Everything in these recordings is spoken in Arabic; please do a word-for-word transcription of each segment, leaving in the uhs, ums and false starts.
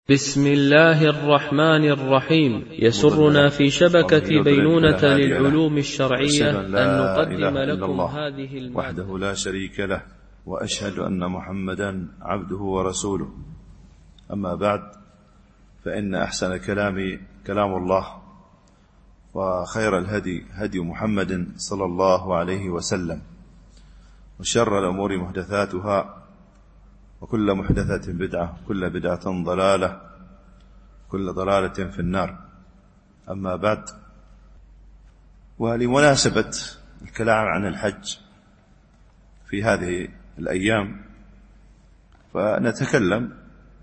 بسم الله الرحمن الرحيم. يسرنا في شبكة بينونة للعلوم الشرعية أن نقدم لكم هذه المادة وحده لا شريك له، وأشهد أن محمدا عبده ورسوله. أما بعد، فإن أحسن كلام كلام الله، وخير الهدي هدي محمد صلى الله عليه وسلم، وشر الأمور محدثاتها، وكل محدثة بدعة، كل بدعة ضلالة، كل ضلالة في النار. أما بعد، ولمناسبة الكلام عن الحج في هذه الأيام، فنتكلم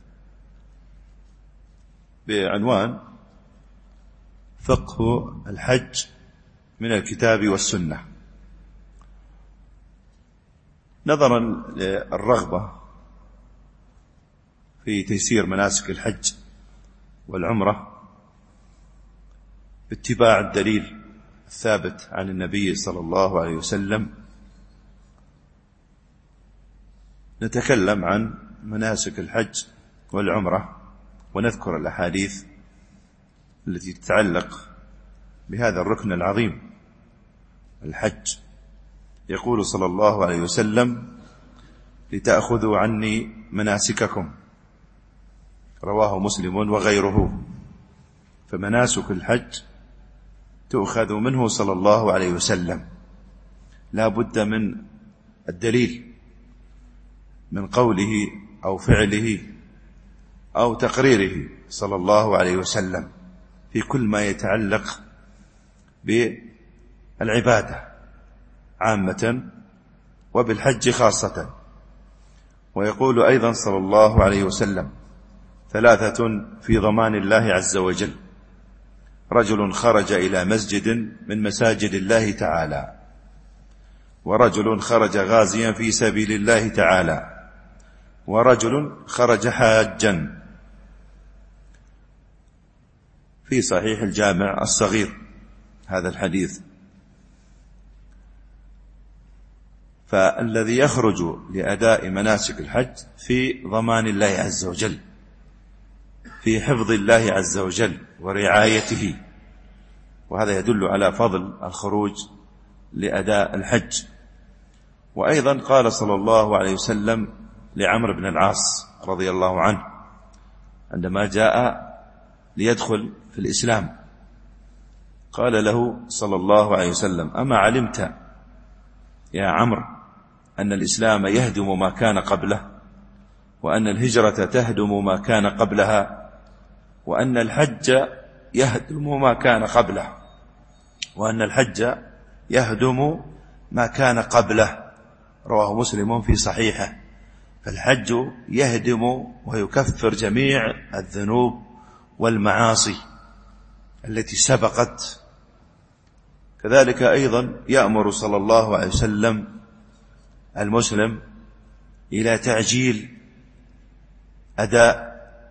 بعنوان فقه الحج من الكتاب والسنة، نظرا للرغبة في تيسير مناسك الحج والعمرة باتباع الدليل الثابت عن النبي صلى الله عليه وسلم. نتكلم عن مناسك الحج والعمرة، ونذكر الأحاديث التي تتعلق بهذا الركن العظيم الحج. يقول صلى الله عليه وسلم: لتأخذوا عني مناسككم، رواه مسلم وغيره. فمناسك الحج تؤخذ منه صلى الله عليه وسلم، لا بد من الدليل، من قوله أو فعله أو تقريره صلى الله عليه وسلم في كل ما يتعلق بالعبادة عامة وبالحج خاصة. ويقول أيضا صلى الله عليه وسلم: ثلاثة في ضمان الله عز وجل: رجل خرج إلى مسجد من مساجد الله تعالى، ورجل خرج غازيا في سبيل الله تعالى، ورجل خرج حاجا. في صحيح الجامع الصغير هذا الحديث. فالذي يخرج لأداء مناسك الحج في ضمان الله عز وجل، في حفظ الله عز وجل ورعايته، وهذا يدل على فضل الخروج لأداء الحج. وأيضا قال صلى الله عليه وسلم لعمرو بن العاص رضي الله عنه عندما جاء ليدخل في الإسلام، قال له صلى الله عليه وسلم: أما علمت يا عمرو أن الإسلام يهدم ما كان قبله، وأن الهجرة تهدم ما كان قبلها، وأن الحج يهدم ما كان قبله، وأن الحج يهدم ما كان قبله، رواه مسلم في صحيحه. فالحج يهدم ويكفر جميع الذنوب والمعاصي التي سبقت. كذلك أيضا يأمر صلى الله عليه وسلم المسلم إلى تعجيل أداء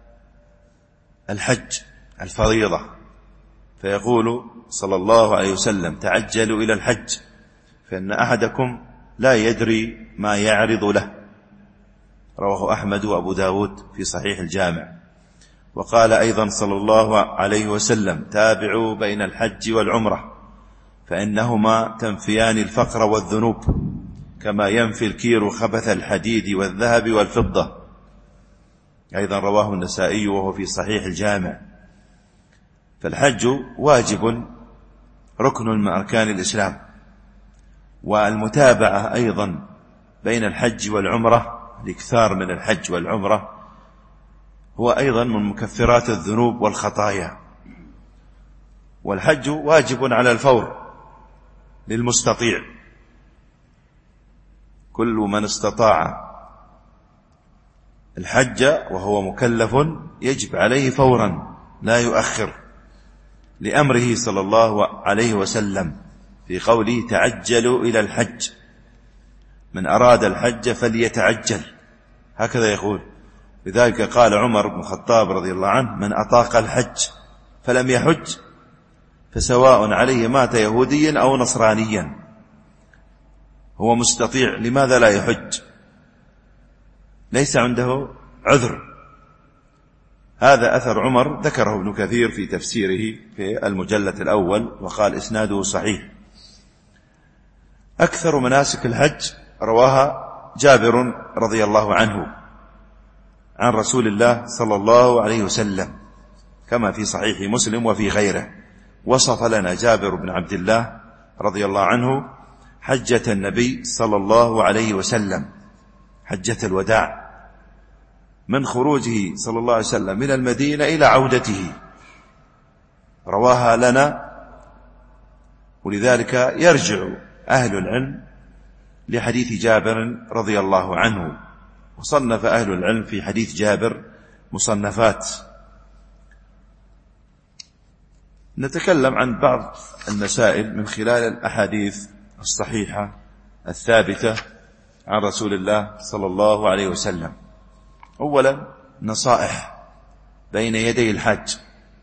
الحج الفريضة، فيقول صلى الله عليه وسلم: تعجلوا إلى الحج فإن أحدكم لا يدري ما يعرض له، رواه أحمد وأبو داود في صحيح الجامع. وقال أيضا صلى الله عليه وسلم: تابعوا بين الحج والعمرة فإنهما تنفيان الفقر والذنوب كما ينفي الكير خبث الحديد والذهب والفضة. أيضا رواه النسائي وهو في صحيح الجامع. فالحج واجب، ركن من أركان الإسلام. والمتابعة أيضا بين الحج والعمرة، الاكثار من الحج والعمرة، هو أيضا من مكفرات الذنوب والخطايا. والحج واجب على الفور للمستطيع، كل من استطاع الحج وهو مكلف يجب عليه فورا لا يؤخر، لأمره صلى الله عليه وسلم في قوله: تعجلوا إلى الحج، من أراد الحج فليتعجل، هكذا يقول. لذلك قال عمر بن الخطاب رضي الله عنه: من أطاق الحج فلم يحج فسواء عليه مات يهوديا أو نصرانيا. هو مستطيع، لماذا لا يحج؟ ليس عنده عذر، هذا أثر عمر ذكره ابن كثير في تفسيره في المجلد الأول وقال إسناده صحيح. أكثر مناسك الحج رواها جابر رضي الله عنه عن رسول الله صلى الله عليه وسلم كما في صحيح مسلم وفي غيره. وصف لنا جابر بن عبد الله رضي الله عنه حجة النبي صلى الله عليه وسلم، حجة الوداع، من خروجه صلى الله عليه وسلم من المدينة إلى عودته، رواها لنا. ولذلك يرجع أهل العلم لحديث جابر رضي الله عنه، وصنف أهل العلم في حديث جابر مصنفات. نتكلم عن بعض المسائل من خلال الأحاديث الصحيحة الثابتة عن رسول الله صلى الله عليه وسلم. أولا نصائح بين يدي الحاج.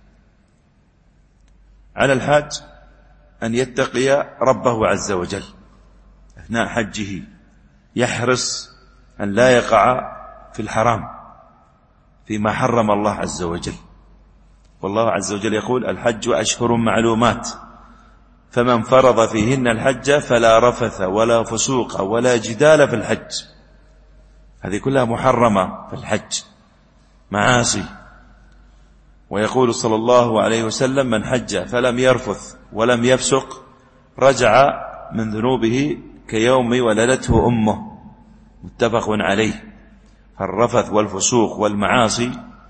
على الحاج أن يتقي ربه عز وجل أثناء حجه، يحرص أن لا يقع في الحرام فيما حرم الله عز وجل. والله عز وجل يقول: الحج أشهر معلومات فمن فرض فيهن الحج فلا رفث ولا فسوق ولا جدال في الحج. هذه كلها محرمة في الحج، معاصي. ويقول صلى الله عليه وسلم: من حج فلم يرفث ولم يفسق رجع من ذنوبه كيوم ولدته أمه، متفق عليه. فالرفث والفسوق والمعاصي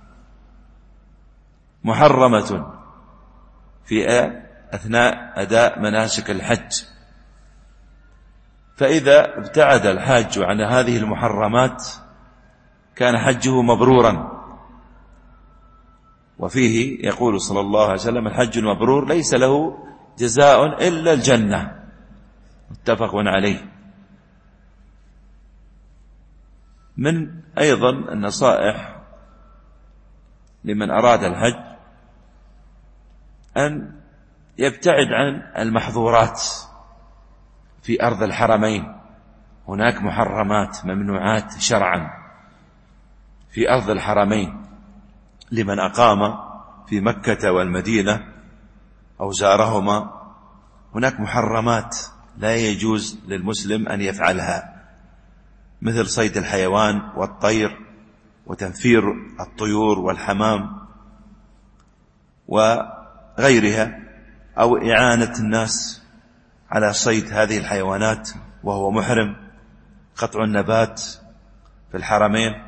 محرمة في أثناء أداء مناسك الحج. فإذا ابتعد الحاج عن هذه المحرمات كان حجه مبرورا. وفيه يقول صلى الله عليه وسلم: الحج المبرور ليس له جزاء إلا الجنة، متفق عليه. من أيضا النصائح لمن أراد الحج أن يبتعد عن المحظورات في أرض الحرمين. هناك محرمات ممنوعات شرعا في أرض الحرمين لمن أقام في مكة والمدينة أو زارهما. هناك محرمات لا يجوز للمسلم أن يفعلها، مثل صيد الحيوان والطير وتنفير الطيور والحمام وغيرها، أو إعانة الناس على صيد هذه الحيوانات وهو محرم، قطع النبات في الحرمين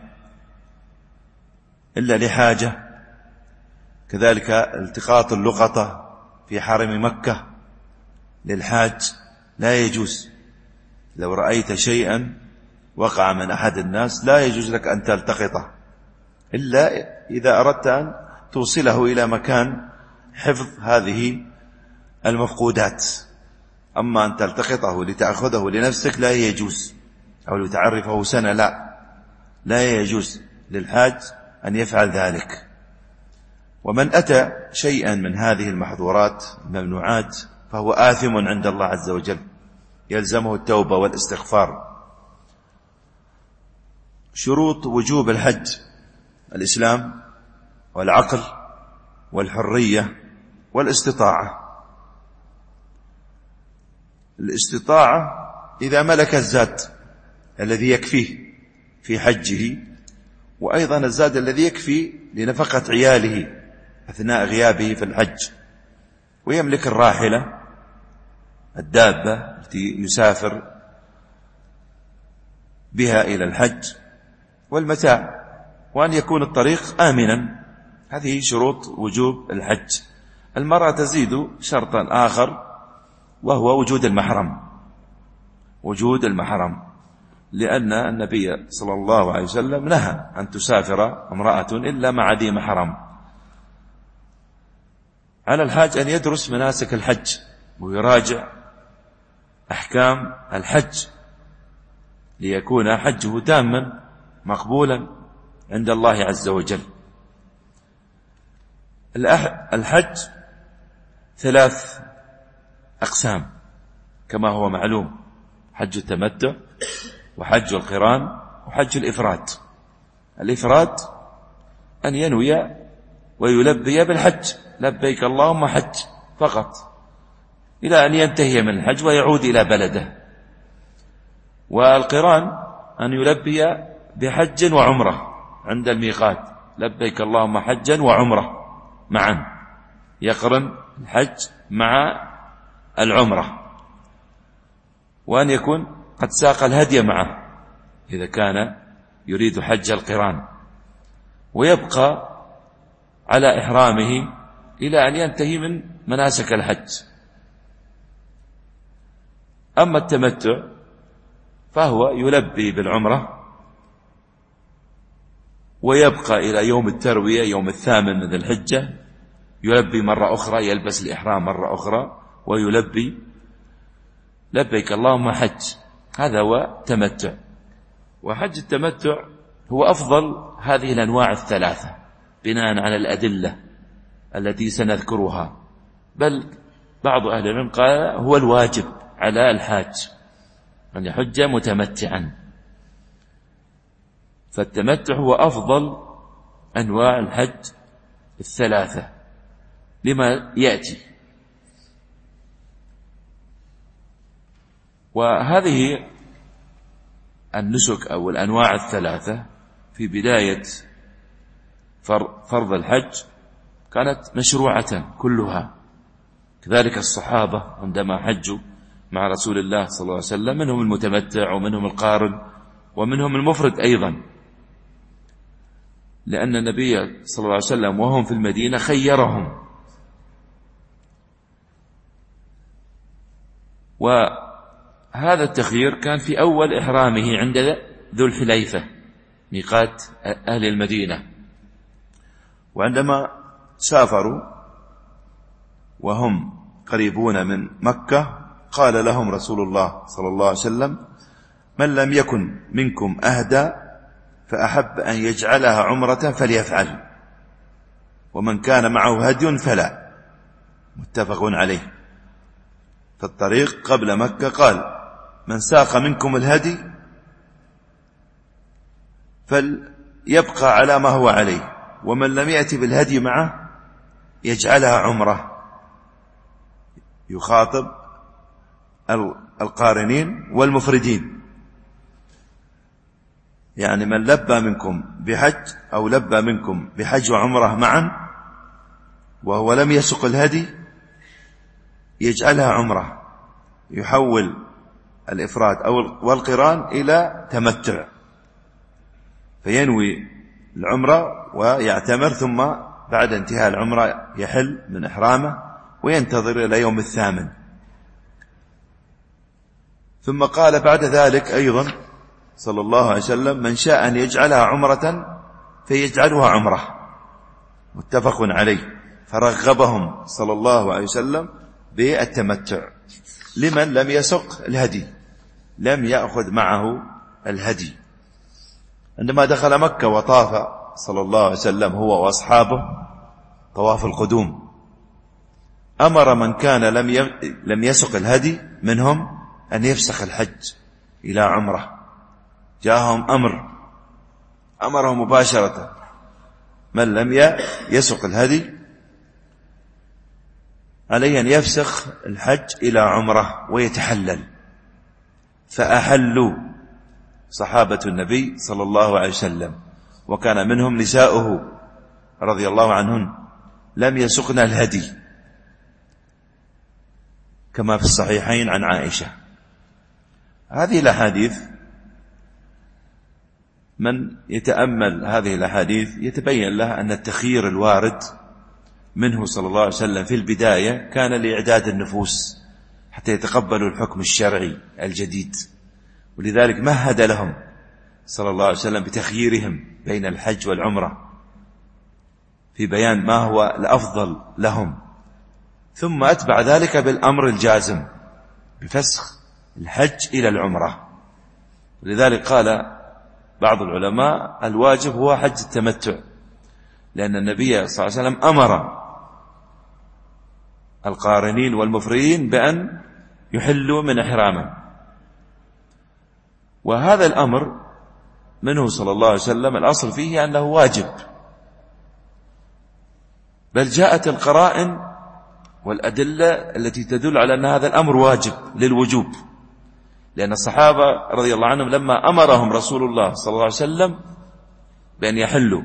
إلا لحاجة. كذلك التقاط اللقطة في حرم مكة للحاج لا يجوز. لو رأيت شيئا وقع من أحد الناس لا يجوز لك أن تلتقطه إلا إذا أردت أن توصله إلى مكان حفظ هذه المفقودات. أما أن تلتقطه لتأخذه لنفسك لا يجوز، أو لتعرفه سنة، لا لا يجوز للحاج أن يفعل ذلك. ومن أتى شيئا من هذه المحظورات الممنوعات فهو آثم عند الله عز وجل، يلزمه التوبة والاستغفار. شروط وجوب الحج: الإسلام والعقل والحرية والاستطاعة. الاستطاعة إذا ملك الزاد الذي يكفيه في حجه، وأيضا الزاد الذي يكفي لنفقة عياله أثناء غيابه في الحج، ويملك الراحلة الدابة التي يسافر بها إلى الحج والمتاع، وأن يكون الطريق آمنا. هذه شروط وجوب الحج. المرأة تزيد شرطا آخر وهو وجود المحرم، وجود المحرم، لأن النبي صلى الله عليه وسلم نهى أن تسافر امرأة إلا مع ذي محرم. على الحاج أن يدرس مناسك الحج ويراجع أحكام الحج ليكون حجه تاما مقبولا عند الله عز وجل. الحج ثلاث أقسام كما هو معلوم: حج التمتع وحج القران وحج الإفراد. الإفراد أن ينوي ويلبي بالحج، لبيك اللهم حج فقط، إلى أن ينتهي من الحج ويعود إلى بلده. والقران أن يلبي بحج وعمرة عند الميقات، لبيك اللهم حجا وعمرة معا، يقرن الحج مع العمرة، وأن يكون قد ساق الهدي معه إذا كان يريد حج القران، ويبقى على إحرامه إلى أن ينتهي من مناسك الحج. أما التمتع فهو يلبي بالعمرة ويبقى إلى يوم التروية يوم الثامن من الحجة، يلبي مرة أخرى، يلبس الإحرام مرة أخرى ويلبي لبيك اللهم حج. هذا هو تمتع. وحج التمتع هو أفضل هذه الأنواع الثلاثة بناء على الأدلة التي سنذكرها، بل بعض أهل العلم قال هو الواجب على الحاج أن يحج متمتعا. فالتمتع هو أفضل أنواع الحج الثلاثة لما يأتي. وهذه النسك أو الأنواع الثلاثة في بداية فرض الحج كانت مشروعة كلها، كذلك الصحابة عندما حجوا مع رسول الله صلى الله عليه وسلم منهم المتمتع ومنهم القارن ومنهم المفرد أيضا، لأن النبي صلى الله عليه وسلم وهم في المدينة خيرهم. وهذا التخيير كان في أول إحرامه عند ذو الحليفة ميقات أهل المدينة، وعندما سافروا وهم قريبون من مكة قال لهم رسول الله صلى الله عليه وسلم: من لم يكن منكم أهدى فأحب أن يجعلها عمرة فليفعل، ومن كان معه هدي فلا. متفق عليه. في الطريق قبل مكة قال: من ساق منكم الهدي فليبقى على ما هو عليه، ومن لم يأتي بالهدي معه يجعلها عمرة. يخاطب القارنين والمفردين، يعني من لبى منكم بحج أو لبى منكم بحج وعمرة معا وهو لم يسق الهدي يجعلها عمرة، يحول الإفراد أو والقران إلى تمتع، فينوي العمرة ويعتمر، ثم بعد انتهاء العمرة يحل من إحرامه وينتظر إلى يوم الثامن. ثم قال بعد ذلك أيضا صلى الله عليه وسلم: من شاء أن يجعلها عمرة فيجعلها عمرة. متفق عليه. فرغبهم صلى الله عليه وسلم بالتمتع لمن لم يسق الهدي، لم يأخذ معه الهدي. عندما دخل مكة وطاف صلى الله عليه وسلم هو وأصحابه طواف القدوم، أمر من كان لم لم يسق الهدي منهم أن يفسخ الحج إلى عمرة. جاءهم أمر أمرهم مباشرة: من لم يسق الهدي عليه أن يفسخ الحج إلى عمرة ويتحلل. فأحلوا صحابة النبي صلى الله عليه وسلم، وكان منهم نساؤه رضي الله عنهن لم يسقن الهدي، كما في الصحيحين عن عائشة. هذه الأحاديث من يتأمل هذه الأحاديث يتبين له أن التخيير الوارد منه صلى الله عليه وسلم في البداية كان لإعداد النفوس حتى يتقبلوا الحكم الشرعي الجديد، ولذلك مهد لهم صلى الله عليه وسلم بتخييرهم بين الحج والعمرة في بيان ما هو الأفضل لهم، ثم أتبع ذلك بالأمر الجازم بفسخ الحج إلى العمرة. ولذلك قال بعض العلماء: الواجب هو حج التمتع، لأن النبي صلى الله عليه وسلم أمر القارنين والمفردين بأن يحلوا من إحرامه، وهذا الأمر منه صلى الله عليه وسلم الأصل فيه أنه واجب، بل جاءت القرائن والأدلة التي تدل على أن هذا الأمر واجب للوجوب، لأن الصحابة رضي الله عنهم لما أمرهم رسول الله صلى الله عليه وسلم بأن يحلوا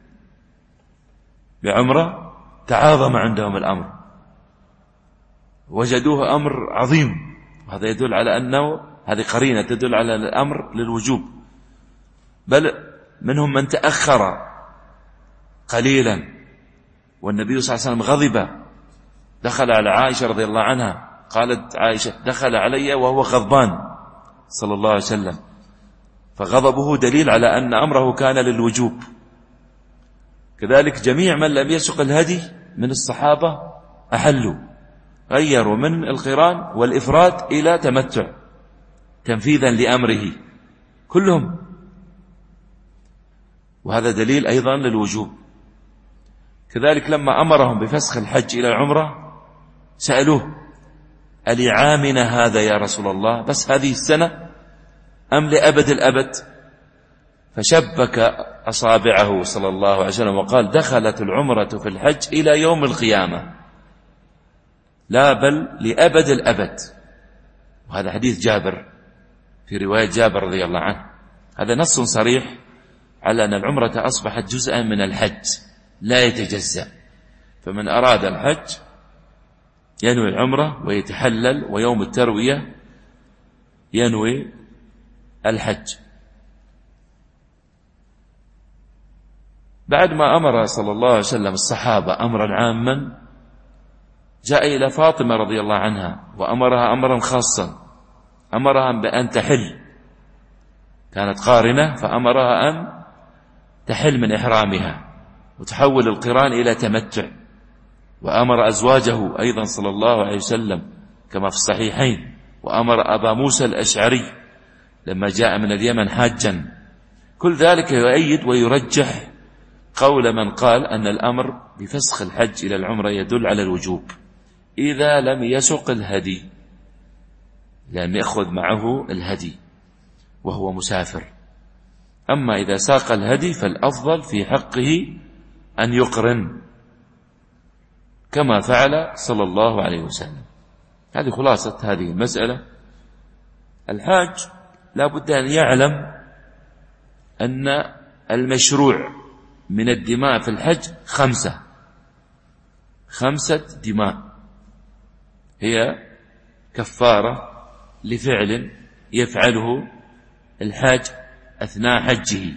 بعمرة تعاظم عندهم الأمر، وجدوه أمر عظيم، وهذا يدل على أنه هذه قرينة تدل على الأمر للوجوب. بل منهم من تأخر قليلا والنبي صلى الله عليه وسلم غضب، دخل على عائشة رضي الله عنها، قالت عائشة دخل علي وهو غضبان صلى الله عليه وسلم، فغضبه دليل على أن أمره كان للوجوب. كذلك جميع من لم يسق الهدي من الصحابة أحلوا، غيروا من القران والإفراد إلى تمتع تنفيذا لأمره كلهم، وهذا دليل أيضا للوجوب. كذلك لما أمرهم بفسخ الحج إلى العمرة سألوه ألعامنا هذا يا رسول الله، بس هذه السنة أم لأبد الأبد؟ فشبك أصابعه صلى الله عليه وسلم وقال دخلت العمرة في الحج إلى يوم القيامة، لا بل لأبد الأبد. وهذا حديث جابر في رواية جابر رضي الله عنه، هذا نص صريح على أن العمرة أصبحت جزءا من الحج لا يتجزأ، فمن أراد الحج ينوي العمرة ويتحلل، ويوم التروية ينوي الحج. بعد ما أمر صلى الله عليه وسلم الصحابة أمرا عاما، جاء إلى فاطمة رضي الله عنها وأمرها أمرا خاصا، أمرها بأن تحل، كانت قارنة فأمرها أن تحل من إحرامها وتحول القران إلى تمتع. وأمر أزواجه أيضا صلى الله عليه وسلم كما في الصحيحين، وأمر أبا موسى الأشعري لما جاء من اليمن حاجا. كل ذلك يؤيد ويرجح قول من قال أن الأمر بفسخ الحج إلى العمرة يدل على الوجوب إذا لم يسق الهدي، لم يأخذ معه الهدي وهو مسافر. أما إذا ساق الهدي فالأفضل في حقه أن يقرن كما فعل صلى الله عليه وسلم. هذه خلاصة هذه المسألة. الحاج لا بد أن يعلم أن المشروع من الدماء في الحج خمسة خمسة دماء هي كفارة لفعل يفعله الحاج أثناء حجه.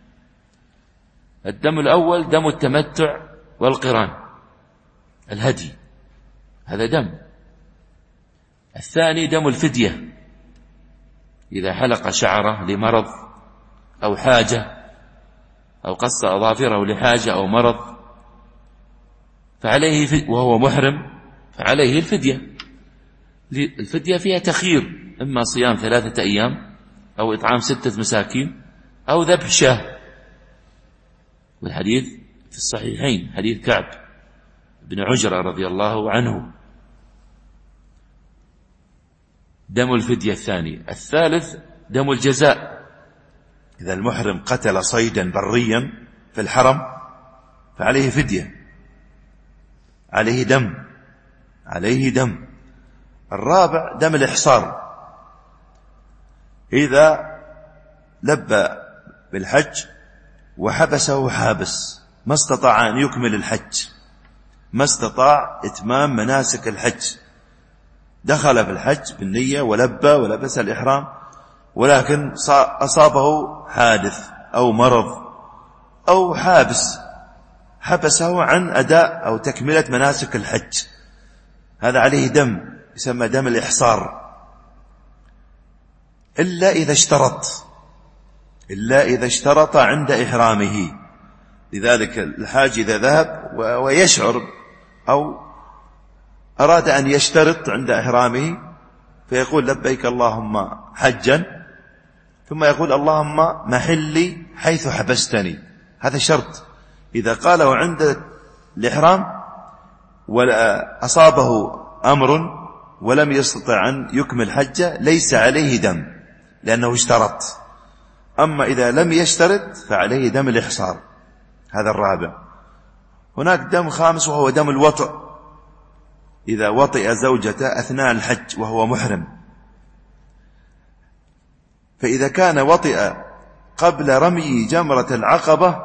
الدم الأول دم التمتع والقران، الهدي هذا دم. الثاني دم الفدية، إذا حلق شعره لمرض أو حاجة أو قص أظافره لحاجة أو مرض فعليه وهو محرم فعليه الفدية. الفدية فيها تخيير، إما صيام ثلاثة أيام أو إطعام ستة مساكين أو ذبح شاة، والحديث في الصحيحين حديث كعب بن عجرة رضي الله عنه. دم الفدية الثاني. الثالث دم الجزاء، إذا المحرم قتل صيدا بريا في الحرم فعليه فدية، عليه دم عليه دم. الرابع دم الإحصار، إذا لبى بالحج وحبسه حابس ما استطاع أن يكمل الحج، ما استطاع إتمام مناسك الحج، دخل في الحج بالنية ولبى ولبس الإحرام، ولكن أصابه حادث أو مرض أو حابس حبسه عن أداء أو تكملة مناسك الحج، هذا عليه دم يسمى دم الإحصار، إلا إذا اشترط إلا إذا اشترط عند إحرامه. لذلك الحاج إذا ذهب ويشعر أو أراد أن يشترط عند إحرامه فيقول لبيك اللهم حجا، ثم يقول اللهم محلي حيث حبستني، هذا شرط. إذا قاله عند الإحرام وأصابه أمر ولم يستطع أن يكمل حجه ليس عليه دم لأنه اشترط. أما إذا لم يشترط فعليه دم الإحصار، هذا الرابع. هناك دم خامس وهو دم الوطئ، إذا وطئ زوجته أثناء الحج وهو محرم. فإذا كان وطئ قبل رمي جمرة العقبة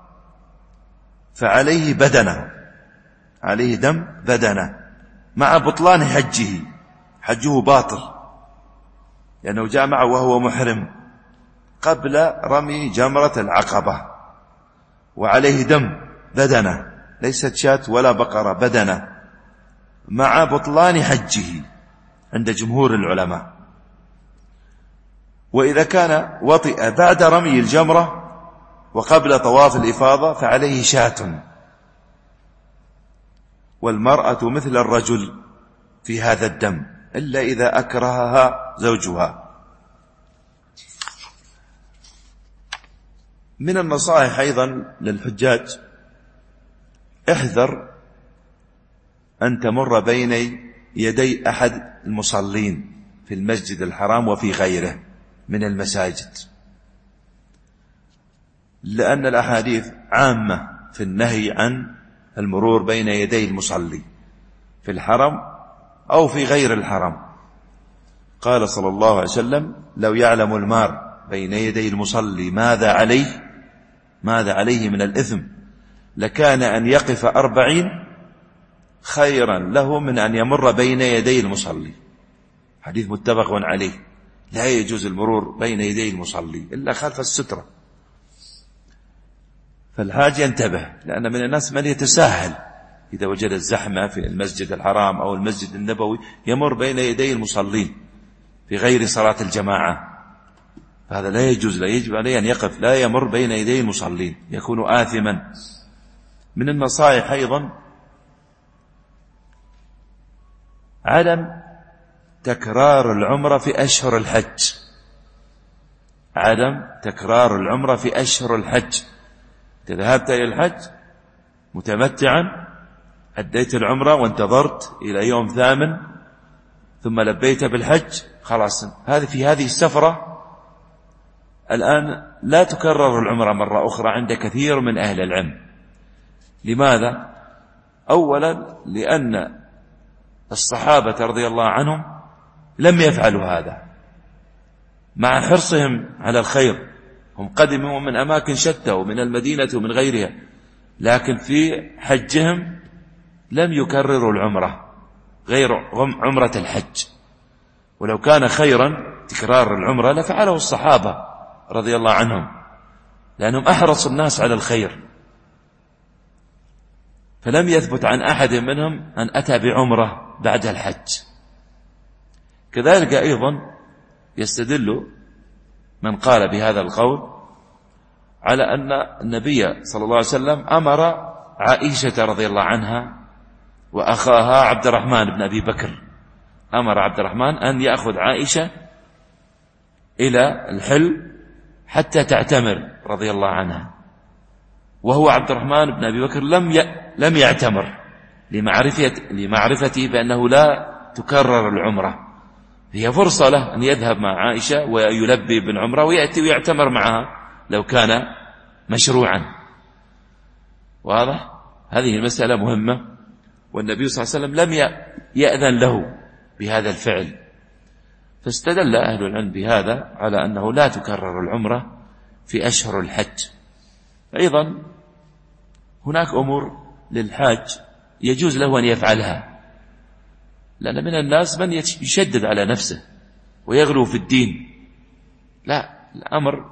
فعليه بدنه، عليه دم بدنه مع بطلان حجه، حجه باطل لأنه جاء معه وهو محرم قبل رمي جمرة العقبة، وعليه دم بدنه، ليست شاة ولا بقرة، بدنه مع بطلان حجه عند جمهور العلماء. وإذا كان وطئ بعد رمي الجمرة وقبل طواف الإفاضة فعليه شاة. والمرأة مثل الرجل في هذا الدم إلا إذا أكرهها زوجها. من النصائح أيضا للحجاج: احذر أن تمر بين يدي أحد المصلين في المسجد الحرام وفي غيره من المساجد، لأن الأحاديث عامة في النهي عن المرور بين يدي المصلي في الحرم أو في غير الحرم. قال صلى الله عليه وسلم: لو يعلم المار بين يدي المصلي ماذا عليه ماذا عليه من الإثم لكان أن يقف أربعين خيرا له من أن يمر بين يدي المصلي. حديث متفق عليه. لا يجوز المرور بين يدي المصلي إلا خلف السترة. فالحاج ينتبه، لأن من الناس من يتساهل إذا وجد الزحمة في المسجد الحرام أو المسجد النبوي يمر بين يدي المصلين في غير صلاة الجماعة، فهذا لا يجوز، لا يجب عليه أن يقف، لا يمر بين يدي المصلين، يكون آثما. من النصائح أيضا عدم تكرار العمرة في أشهر الحج، عدم تكرار العمرة في أشهر الحج. إذا ذهبت إلى الحج متمتعا أديت العمرة وانتظرت إلى يوم ثامن ثم لبيت بالحج، خلاص هذه في هذه السفرة الآن لا تكرر العمرة مرة أخرى عند كثير من أهل العلم. لماذا؟ أولا لأن الصحابة رضي الله عنهم لم يفعلوا هذا مع حرصهم على الخير، هم قدموا من أماكن شتى ومن المدينة ومن غيرها، لكن في حجهم لم يكرروا العمرة غير عمرة الحج. ولو كان خيرا تكرار العمرة لفعله الصحابة رضي الله عنهم، لأنهم أحرصوا الناس على الخير. فلم يثبت عن أحد منهم أن أتى بعمرة بعد الحج. كذلك أيضا يستدل من قال بهذا القول على أن النبي صلى الله عليه وسلم أمر عائشة رضي الله عنها وأخاها عبد الرحمن بن أبي بكر، أمر عبد الرحمن أن يأخذ عائشة إلى الحل حتى تعتمر رضي الله عنها، وهو عبد الرحمن بن أبي بكر لم لم يعتمر لمعرفة لمعرفته بأنه لا تكرر العمرة. هي فرصة له أن يذهب مع عائشة ويلبي بالعمرة ويأتي ويعتمر معها لو كان مشروعا. واضح؟ هذه المسألة مهمة، والنبي صلى الله عليه وسلم لم يأذن له بهذا الفعل، فاستدل أهل العلم بهذا على أنه لا تكرر العمرة في أشهر الحج. أيضا هناك أمور للحاج يجوز له أن يفعلها، لأن من الناس من يشدد على نفسه ويغلو في الدين. لا، الأمر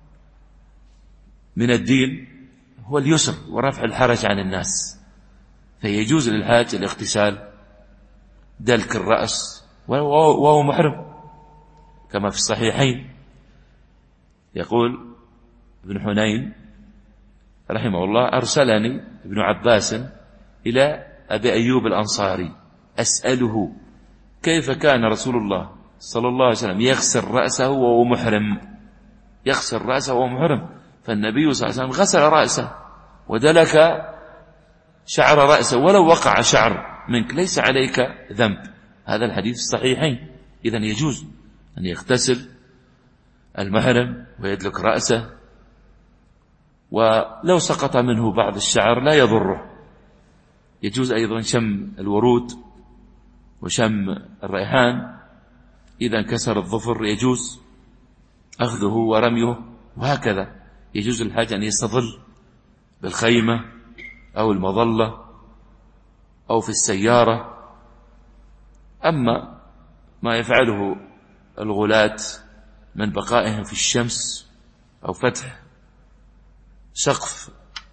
من الدين هو اليسر ورفع الحرج عن الناس، فيجوز للحاج الاغتسال، دلك الرأس وهو محرم، كما في الصحيحين يقول ابن حنين رحمه الله: أرسلني ابن عباس إلى أبي أيوب الأنصاري أسأله كيف كان رسول الله صلى الله عليه وسلم يغسل رأسه وهو محرم، يغسل رأسه وهو محرم. فالنبي صلى الله عليه وسلم غسل رأسه ودلك شعر رأسه، ولو وقع شعر منك ليس عليك ذنب. هذا الحديث الصحيحين. إذن يجوز أن يغتسل المحرم ويدلك رأسه، ولو سقط منه بعض الشعر لا يضره، يجوز أيضا شم الورود وشم الريحان. إذا انكسر الظفر يجوز أخذه ورميه، وهكذا يجوز للحاج أن يستظل بالخيمة أو المظلة أو في السيارة. أما ما يفعله الغلاة من بقائهم في الشمس أو فتح سقف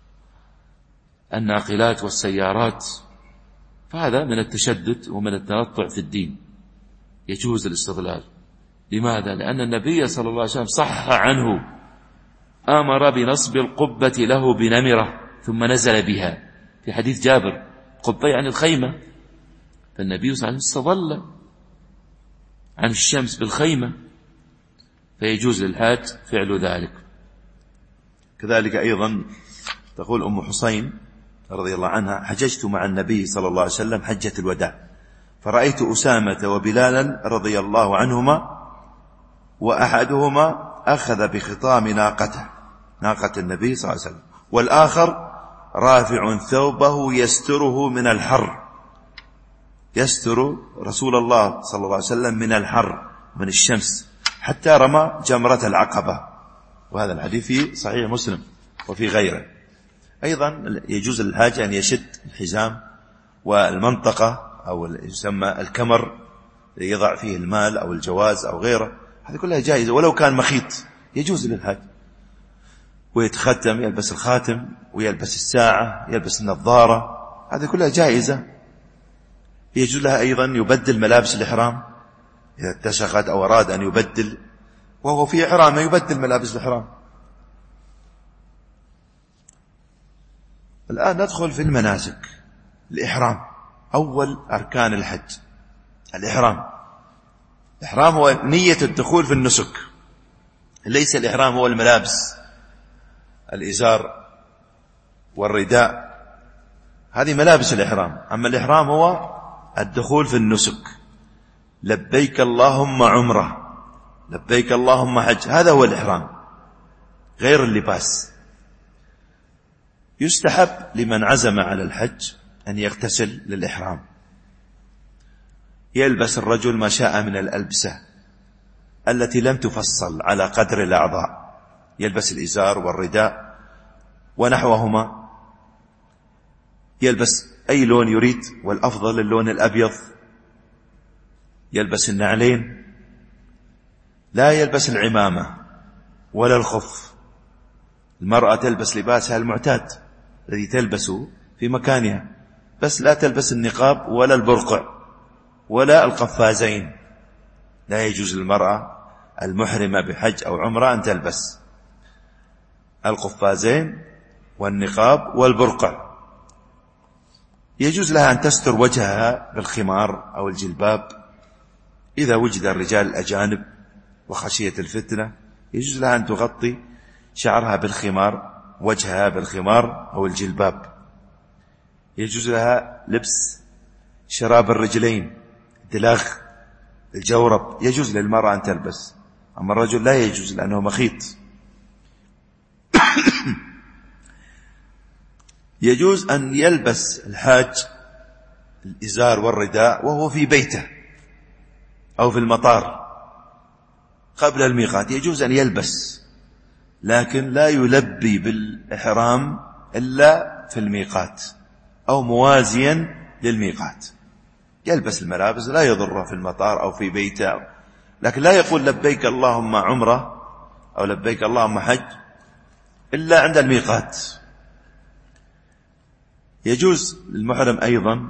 الناقلات والسيارات فهذا من التشدد ومن التنطع في الدين. يجوز الاستظلال. لماذا؟ لأن النبي صلى الله عليه وسلم صح عنه أمر بنصب القبة له بنمرة ثم نزل بها في حديث جابر، قبة عن الخيمة، فالنبي صلى الله عليه وسلم استظل عن الشمس بالخيمة، فيجوز للحاج فعل ذلك. كذلك أيضا تقول أم حسين رضي الله عنها: حججت مع النبي صلى الله عليه وسلم حجة الوداع، فرأيت أسامة وبلالا رضي الله عنهما، وأحدهما أخذ بخطام ناقته، ناقة النبي صلى الله عليه وسلم، والآخر رافع ثوبه يستره من الحر، يستر رسول الله صلى الله عليه وسلم من الحر من الشمس، حتى رمى جمرة العقبة. وهذا الحديث في صحيح مسلم وفي غيره. أيضا يجوز للحاج أن يشد الحزام والمنطقة أو يسمى الكمر يضع فيه المال أو الجواز أو غيره، هذه كلها جائزة، ولو كان مخيط يجوز للحاج. ويتختم، يلبس الخاتم ويلبس الساعة، يلبس النظارة، هذه كلها جائزة. يجوز لها أيضا يبدل ملابس الإحرام إذا اتسخت أو أراد أن يبدل وهو في إحرام يبدل ملابس الإحرام. الآن ندخل في المناسك. الإحرام أول أركان الحج الإحرام. الإحرام هو نية الدخول في النسك، ليس الإحرام هو الملابس، الإزار والرداء، هذه ملابس الإحرام. أما الإحرام هو الدخول في النسك، لبيك اللهم عمره، لبيك اللهم حج، هذا هو الإحرام غير اللباس. يستحب لمن عزم على الحج أن يغتسل للإحرام. يلبس الرجل ما شاء من الألبسة التي لم تفصل على قدر الأعضاء، يلبس الإزار والرداء ونحوهما، يلبس أي لون يريد، والأفضل اللون الأبيض. يلبس النعلين، لا يلبس العمامة ولا الخف. المرأة تلبس لباسها المعتاد الذي تلبسه في مكانها، بس لا تلبس النقاب ولا البرقع ولا القفازين. لا يجوز للمرأة المحرمة بحج أو عمرة أن تلبس القفازين والنقاب والبرقع. يجوز لها أن تستر وجهها بالخمار أو الجلباب إذا وجد الرجال الأجانب وخشية الفتنة. يجوز لها أن تغطي شعرها بالخمار، وجهها بالخمار أو الجلباب. يجوز لها لبس شراب الرجلين، دلاغ، الجورب، يجوز للمرأة أن تلبس. أما الرجل لا يجوز لأنه مخيط. يجوز أن يلبس الحاج الإزار والرداء وهو في بيته أو في المطار قبل الميقات، يجوز أن يلبس، لكن لا يلبي بالإحرام إلا في الميقات أو موازيا للميقات. يلبس الملابس لا يضره في المطار أو في بيته، لكن لا يقول لبيك اللهم عمرة أو لبيك اللهم حج إلا عند الميقات. يجوز للمحرم أيضا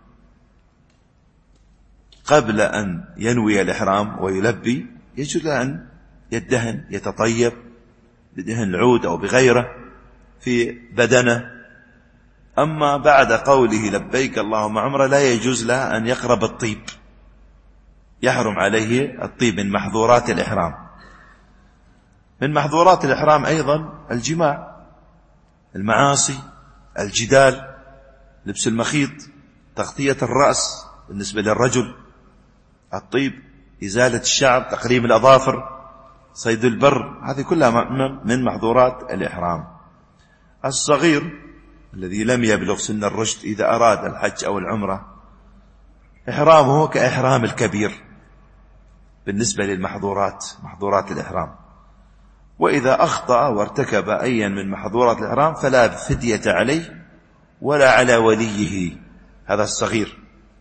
قبل أن ينوي الإحرام ويلبي، يجوز له أن يدهن، يتطيب بدهن العود أو بغيره في بدنه. أما بعد قوله لبيك اللهم عمرة لا يجوز له أن يقرب الطيب، يحرم عليه الطيب، من محظورات الإحرام. من محظورات الإحرام أيضا الجماع، المعاصي، الجدال، لبس المخيط، تغطية الرأس بالنسبة للرجل، الطيب، إزالة الشعر، تقليم الأظافر، صيد البر، هذه كلها من محظورات الإحرام. الصغير الذي لم يبلغ سن الرشد إذا أراد الحج أو العمرة إحرامه كإحرام الكبير بالنسبة للمحظورات، محظورات الإحرام. وإذا أخطأ وارتكب أيا من محظورات الإحرام فلا فدية عليه ولا على وليه، هذا الصغير.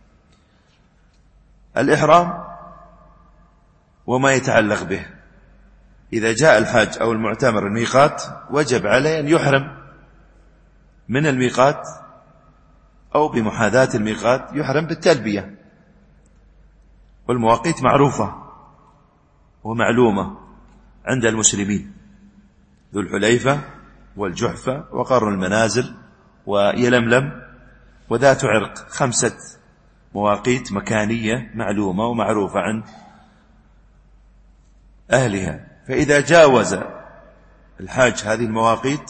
الإحرام وما يتعلق به، إذا جاء الحاج أو المعتمر الميقات وجب عليه أن يحرم من الميقات أو بمحاذاة الميقات، يحرم بالتلبية. والمواقيت معروفة ومعلومة عند المسلمين، ذو الحليفة والجحفة وقرن المنازل ويلملم وذات عرق، خمسة مواقيت مكانية معلومة ومعروفة عند أهلها. فإذا جاوز الحاج هذه المواقيت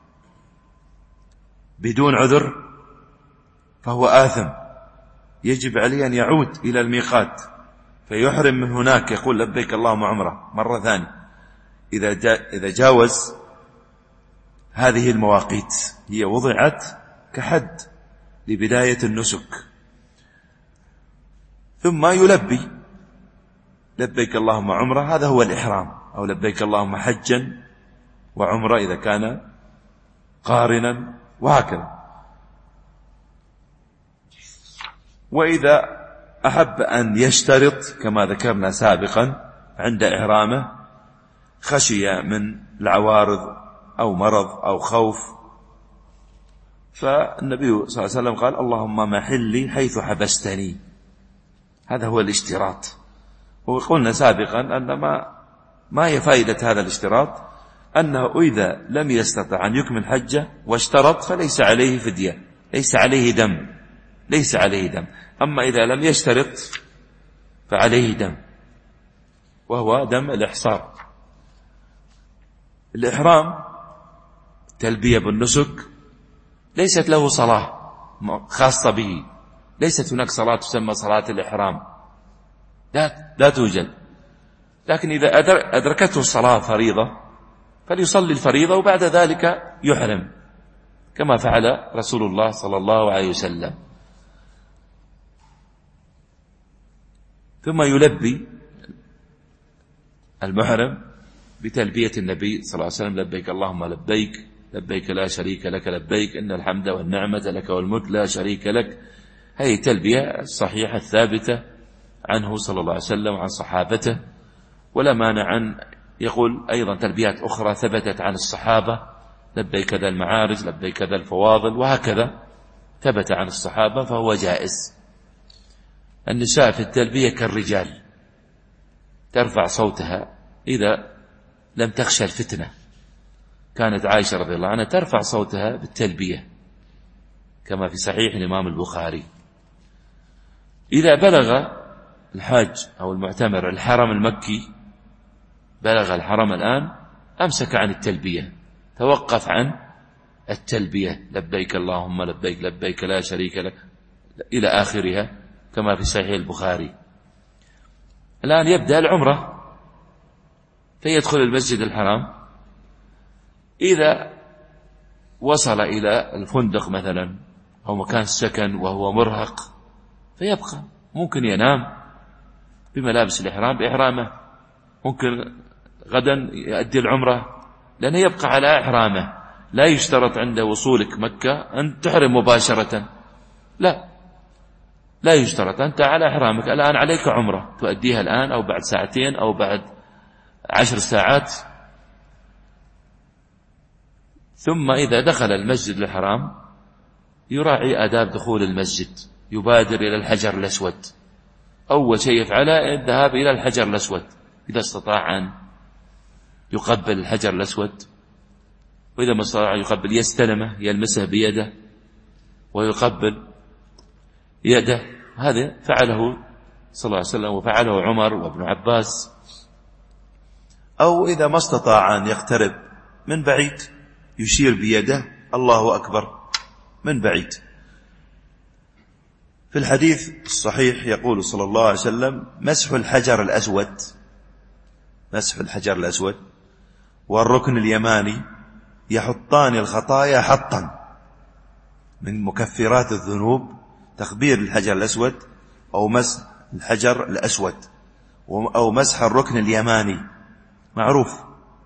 بدون عذر فهو آثم، يجب عليه أن يعود إلى الميقات فيحرم من هناك، يقول لبيك اللهم عمره مرة ثانية إذا جا إذا جاوز هذه المواقيت. هي وضعت كحد لبداية النسك. ثم يلبي لبيك اللهم عمره، هذا هو الإحرام، أو لبيك اللهم حجا وعمره إذا كان قارنا، وهكذا. وإذا أحب أن يشترط كما ذكرنا سابقا عند إحرامه، خشي من العوارض أو مرض أو خوف، فالنبي صلى الله عليه وسلم قال اللهم محلي حيث حبستني، هذا هو الاشتراط. وقلنا سابقا أن ما ما هي فائدة هذا الاشتراط، أنه إذا لم يستطع أن يكمل حجه واشترط فليس عليه فدية، ليس عليه دم، ليس عليه دم. أما إذا لم يشترط فعليه دم، وهو دم الإحصار. الإحرام تلبية بالنسك ليست له صلاة خاصة به، ليست هناك صلاة تسمى صلاة الإحرام، لا, لا توجد. لكن إذا أدركته الصلاة فريضة فليصلي الفريضة وبعد ذلك يحرم، كما فعل رسول الله صلى الله عليه وسلم. ثم يلبي المحرم بتلبية النبي صلى الله عليه وسلم لبيك اللهم لبيك لبيك لا شريك لك لبيك إن الحمد والنعمة لك والملك لا شريك لك. هذه تلبية الصحيحة الثابتة عنه صلى الله عليه وسلم وعن صحابته، ولا مانع أن يقول أيضا تلبيات أخرى ثبتت عن الصحابة، لبيك ذا المعارج لبيك ذا الفواضل، وهكذا ثبت عن الصحابة فهو جائز. النساء في التلبية كالرجال، ترفع صوتها إذا لم تخشى الفتنة. كانت عائشة رضي الله عنها ترفع صوتها بالتلبية كما في صحيح الإمام البخاري. إذا بلغ الحاج أو المعتمر الحرم المكي، بلغ الحرم الآن، أمسك عن التلبية، توقف عن التلبية لبيك اللهم لبيك لبيك لا شريك لك إلى آخرها كما في صحيح البخاري. الآن يبدأ العمرة فيدخل المسجد الحرام. إذا وصل إلى الفندق مثلا أو مكان السكن وهو مرهق فيبقى، ممكن ينام بملابس الإحرام بإحرامه، ممكن غدا يؤدي العمرة لأنه يبقى على إحرامه. لا يشترط عند وصولك مكة أن تحرم مباشرة، لا لا يشترط، أنت على إحرامك الآن عليك عمرة تؤديها الآن أو بعد ساعتين أو بعد عشر ساعات. ثم إذا دخل المسجد الحرام يراعي آداب دخول المسجد، يبادر إلى الحجر الأسود، أول شيء يفعله الذهاب إلى الحجر الأسود إذا استطاع أن يقبل الحجر الأسود، وإذا ما استطاع يقبل يستلمه يلمسه بيده ويقبل يده. هذا فعله صلى الله عليه وسلم وفعله عمر وابن عباس. أو إذا ما استطاع أن يقترب من بعيد يشير بيده الله أكبر من بعيد. في الحديث الصحيح يقول صلى الله عليه وسلم مسح الحجر الأسود، مسح الحجر الأسود والركن اليماني يحطان الخطايا حطا، من مكفرات الذنوب تخبير الحجر الأسود أو مسح الحجر الأسود أو مسح الركن اليماني، معروف،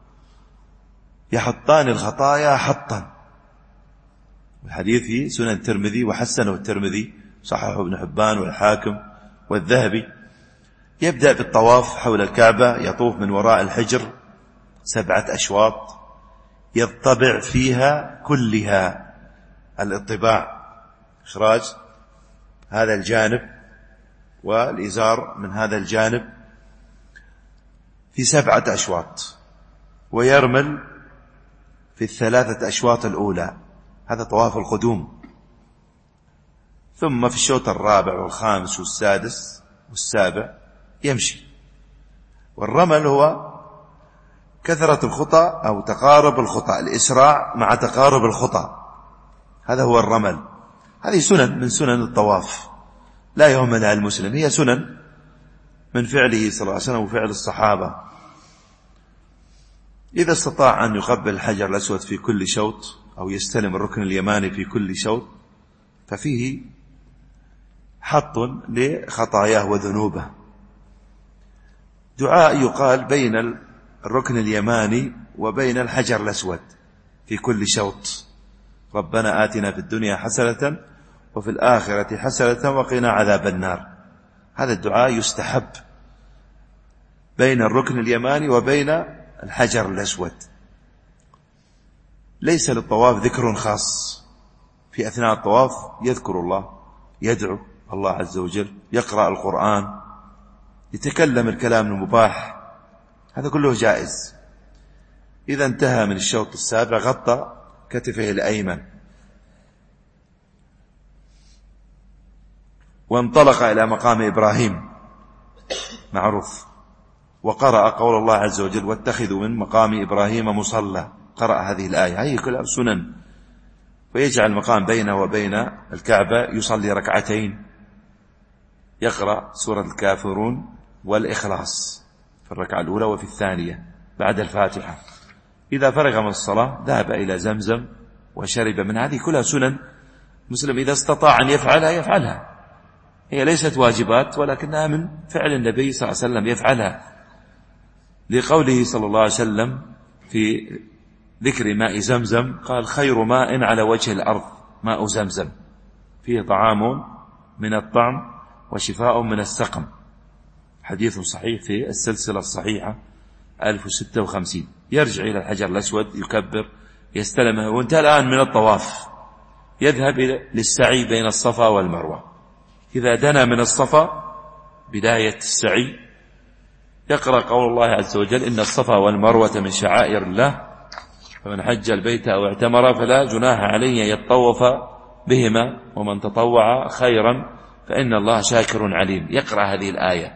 يحطان الخطايا حطا. الحديث في سنن الترمذي وحسنه الترمذي، صححه ابن حبان والحاكم والذهبي. يبدأ بالطواف حول الكعبة، يطوف من وراء الحجر سبعة أشواط يطبع فيها كلها، الاطباع إخراج هذا الجانب والإزار من هذا الجانب في سبعة أشواط، ويرمل في الثلاثة أشواط الأولى، هذا طواف القدوم. ثم في الشوط الرابع والخامس والسادس والسابع يمشي. والرمل هو كثرة الخطى أو تقارب الخطى، الإسراع مع تقارب الخطى، هذا هو الرمل. هذه سنن من سنن الطواف لا يهملها المسلم، هي سنن من فعله صلى الله عليه وسلم وفعل الصحابة. إذا استطاع أن يقبل الحجر الأسود في كل شوط أو يستلم الركن اليماني في كل شوط ففيه حط لخطاياه وذنوبه. دعاء يقال بين الركن اليماني وبين الحجر الأسود في كل شوط: ربنا آتنا في الدنيا حسنة وفي الآخرة حسنة وقنا عذاب النار. هذا الدعاء يستحب بين الركن اليماني وبين الحجر الأسود. ليس للطواف ذكر خاص، في أثناء الطواف يذكر الله، يدعو الله عز وجل، يقرأ القرآن، يتكلم الكلام المباح، هذا كله جائز. إذا انتهى من الشوط السابع غطى كتفه الأيمن وانطلق إلى مقام إبراهيم، معروف، وقرأ قول الله عز وجل: واتخذوا من مقام إبراهيم مصلى. قرأ هذه الآية، هي كلها سنن. ويجعل المقام بينه وبين الكعبة، يصلي ركعتين، يقرأ سورة الكافرون والإخلاص في الركعة الأولى وفي الثانية بعد الفاتحة. إذا فرغ من الصلاة ذهب إلى زمزم وشرب من هذه كلها سنن. مسلم إذا استطاع أن يفعلها يفعلها، هي ليست واجبات ولكنها من فعل النبي صلى الله عليه وسلم يفعلها، لقوله صلى الله عليه وسلم في ذكر ماء زمزم قال: خير ماء على وجه الأرض ماء زمزم، فيه طعام من الطعم وشفاء من السقم. حديث صحيح في السلسلة الصحيحة ألف وستة وخمسين. يرجع إلى الحجر الأسود، يكبر، يستلمه، وانتهى الآن من الطواف، يذهب للسعي بين الصفا والمروة. إذا دنا من الصفا بداية السعي يقرأ قول الله عز وجل: إن الصفا والمروة من شعائر الله فمن حج البيت أو اعتمر فلا جناح عليه أن يطوف بهما ومن تطوع خيرا فإن الله شاكر عليم. يقرأ هذه الآية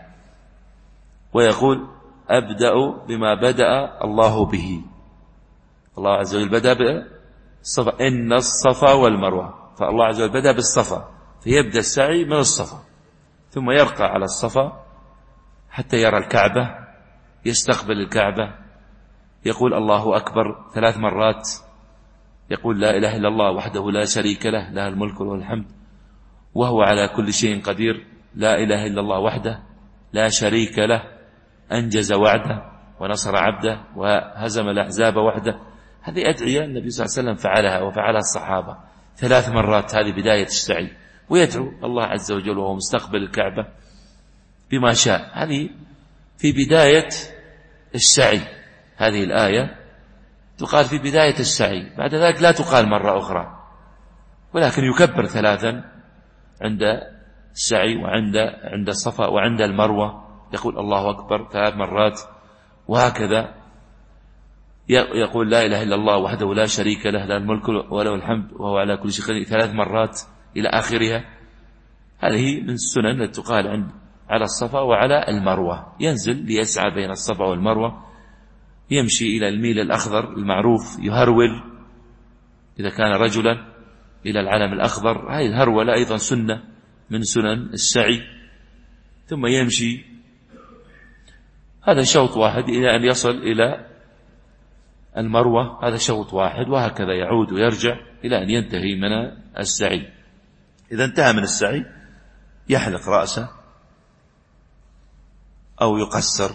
ويقول: أبدأ بما بدأ الله به. الله عز وجل بدأ بالصفا، إن الصفا والمروة، فالله عز وجل بدأ بالصفا، فيبدأ السعي من الصفا، ثم يرقى على الصفا حتى يرى الكعبة، يستقبل الكعبة، يقول الله أكبر ثلاث مرات، يقول: لا إله إلا الله وحده لا شريك له، له الملك وله الحمد وهو على كل شيء قدير، لا إله إلا الله وحده لا شريك له، أنجز وعده ونصر عبده وهزم الأحزاب وحده. هذه أدعية النبي صلى الله عليه وسلم فعلها وفعلها الصحابة ثلاث مرات، هذه بداية السعي. ويدعو الله عز وجل وهو مستقبل الكعبة بما شاء. هذه في بداية السعي، هذه الآية تقال في بداية السعي، بعد ذلك لا تقال مرة أخرى، ولكن يكبر ثلاثا عند السعي وعند عند الصفا وعند المروة، يقول الله أكبر ثلاث مرات، وهكذا يقول: لا إله إلا الله وحده لا شريك له، له الملك وله الحمد وهو على كل شيء قدير، ثلاث مرات إلى آخرها. هذه من السنن التي تقال عند على الصفا وعلى المروة. ينزل ليسعى بين الصفا والمروة، يمشي إلى الميل الأخضر المعروف، يهرول إذا كان رجلا إلى العلم الأخضر، هذه الهرولة أيضا سنة من سنن السعي. ثم يمشي، هذا شوط واحد، إلى أن يصل إلى المروة هذا شوط واحد، وهكذا يعود ويرجع إلى أن ينتهي من السعي. إذا انتهى من السعي يحلق رأسه أو يقصر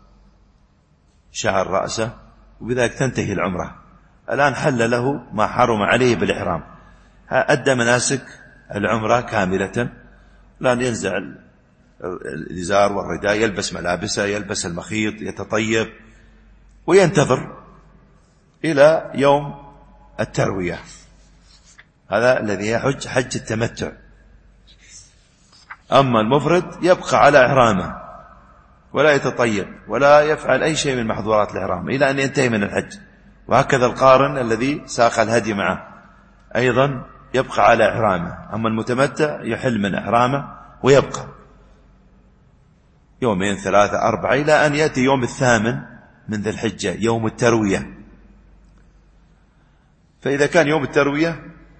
شعر رأسه، وبذلك تنتهي العمرة. الآن حل له ما حرم عليه بالإحرام، أدى مناسك العمرة كاملة. الآن ينزع الإزار والرداء، يلبس ملابسه، يلبس المخيط، يتطيب، وينتظر إلى يوم التروية. هذا الذي يحج حج التمتع. أما المفرد يبقى على إحرامه ولا يتطيب ولا يفعل أي شيء من محظورات الإحرام إلى أن ينتهي من الحج. وهكذا القارن الذي ساق الهدي معه أيضا يبقى على إحرامه. أما المتمتع يحل من إحرامه ويبقى يومين ثلاثة أربعة إلى أن يأتي يوم الثامن من ذي الحجة، يوم التروية. فإذا كان يوم التروية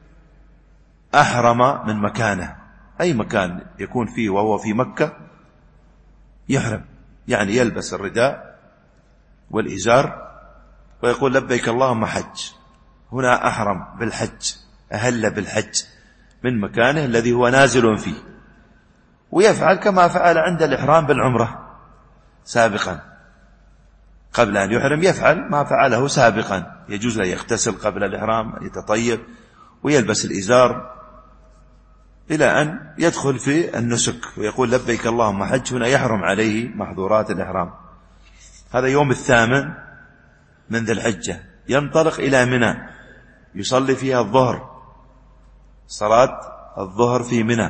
أحرم من مكانه، أي مكان يكون فيه وهو في مكة يحرم، يعني يلبس الرداء والإزار ويقول لبيك اللهم حج. هنا أحرم بالحج، أهل بالحج من مكانه الذي هو نازل فيه، ويفعل كما فعل عند الإحرام بالعمرة سابقا. قبل أن يحرم يفعل ما فعله سابقا، يجوز له يغتسل قبل الإحرام، يتطيب ويلبس الإزار إلى أن يدخل في النسك ويقول لبيك اللهم حج. هنا يحرم عليه محظورات الإحرام. هذا يوم الثامن من ذي الحجة، ينطلق إلى منى يصلي فيها الظهر، صلاة الظهر في منى،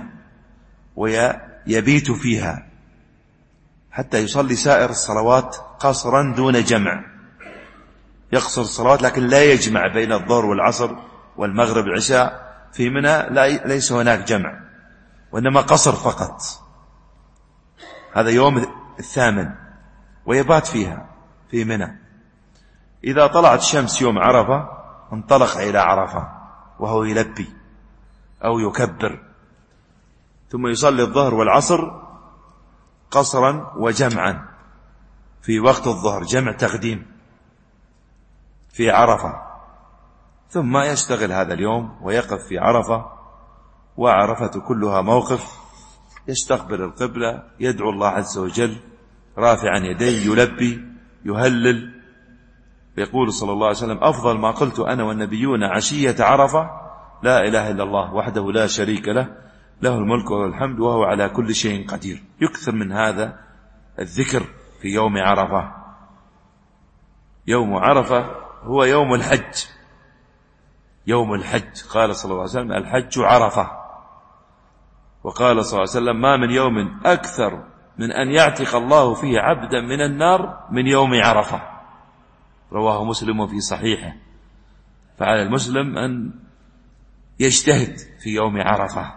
ويبيت فيها حتى يصلي سائر الصلوات قصرا دون جمع. يقصر الصلوات لكن لا يجمع بين الظهر والعصر والمغرب والعشاء. في منى ليس هناك جمع وإنما قصر فقط. هذا يوم الثامن ويبات فيها في منى. إذا طلعت الشمس يوم عرفة انطلق إلى عرفة وهو يلبي أو يكبر، ثم يصلي الظهر والعصر قصرا وجمعا في وقت الظهر، جمع تقديم في عرفة. ثم يشتغل هذا اليوم ويقف في عرفة، وعرفة كلها موقف، يستقبل القبلة، يدعو الله عز وجل رافعا يديه، يلبي يهلل. يقول صلى الله عليه وسلم أفضل ما قلت أنا والنبيون عشية عرفة لا إله إلا الله وحده لا شريك له، له الملك وله الحمد وهو على كل شيء قدير. يكثر من هذا الذكر في يوم عرفة. يوم عرفة هو يوم الحج، يوم الحج. قال صلى الله عليه وسلم الحج عرفة. وقال صلى الله عليه وسلم ما من يوم أكثر من أن يعتق الله فيه عبدا من النار من يوم عرفة. رواه مسلم في صحيحه. فعلى المسلم أن يجتهد في يوم عرفة.